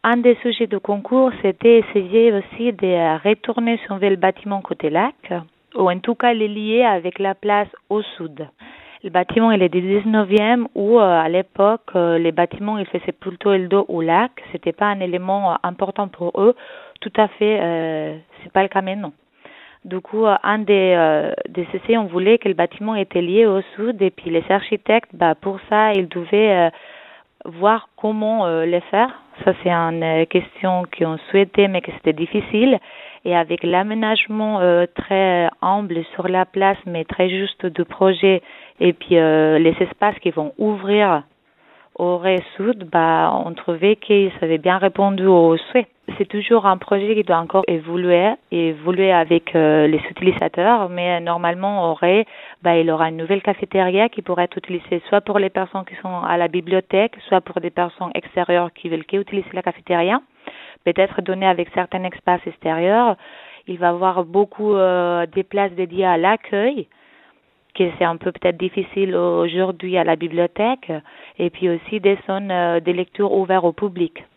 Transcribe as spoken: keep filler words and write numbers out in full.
un des sujets de concours, c'était essayer aussi de retourner sur le bâtiment côté lac, ou en tout cas les lier avec la place au sud. Le bâtiment, il est du dix-neuvième, où euh, à l'époque, euh, les bâtiments, ils faisaient plutôt le dos au lac. C'était pas un élément euh, important pour eux. Tout à fait, euh, c'est pas le cas maintenant. Du coup, euh, un des, euh, des essais, on voulait que le bâtiment était lié au sud, et puis les architectes, bah, pour ça, ils devaient euh, voir comment euh, le faire. Ça, c'est une euh, question qu'on souhaitait, mais que c'était difficile. Et avec l'aménagement euh, très humble sur la place, mais très juste de projet, et puis euh, les espaces qui vont ouvrir au Ré Sud, bah, on trouvait qu'ils avaient bien répondu aux souhaits. C'est toujours un projet qui doit encore évoluer, évoluer avec euh, les utilisateurs, mais euh, normalement, au Ré, bah, il aura une nouvelle cafétéria qui pourrait être utilisée soit pour les personnes qui sont à la bibliothèque, soit pour des personnes extérieures qui veulent utiliser la cafétéria. Peut-être donné avec certains espaces extérieurs. Il va y avoir beaucoup euh, des places dédiées à l'accueil, que c'est un peu peut-être difficile aujourd'hui à la bibliothèque, et puis aussi des zones euh, de lecture ouvertes au public.